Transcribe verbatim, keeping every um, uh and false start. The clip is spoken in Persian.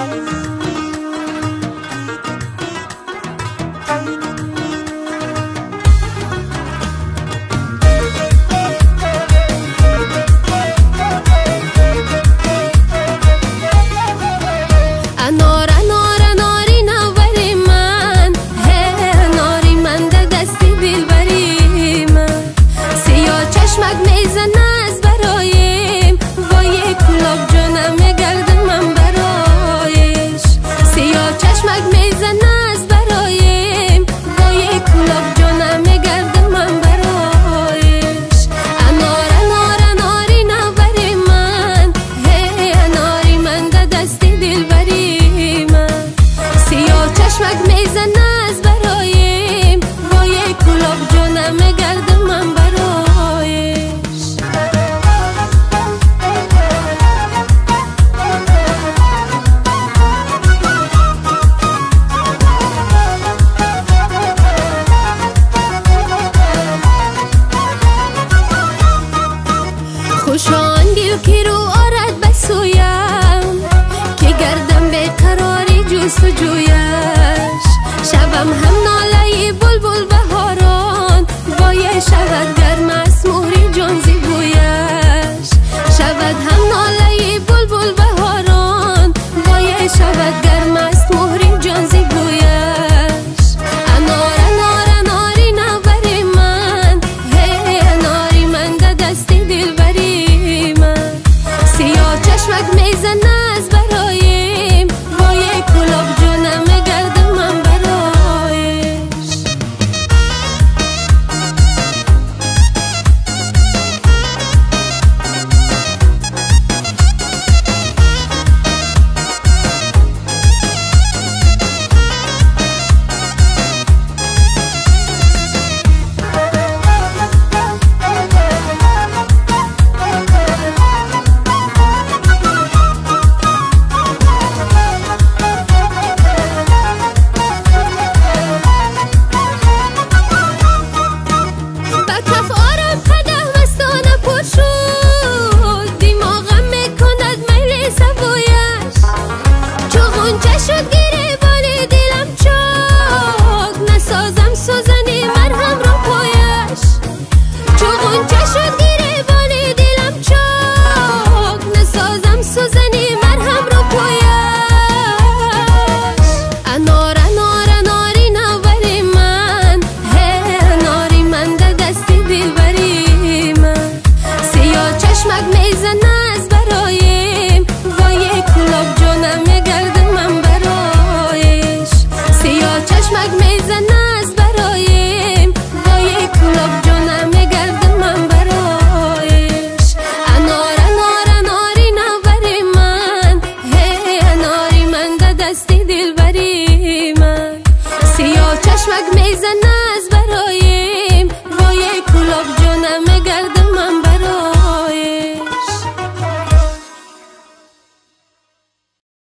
خوشانگی و کی رو آرد بسویم که گردم به قراری جوست و جویش شبم هم ناله بلبل بهاران وای شود گرم از موری جان زی بویش شود هم ناله بلبل بهاران وای شود گرم از موری جان زی بویش انار انار اناری نوری من هی اناری من ده دستی دل بری من سیاه چشمک میزنه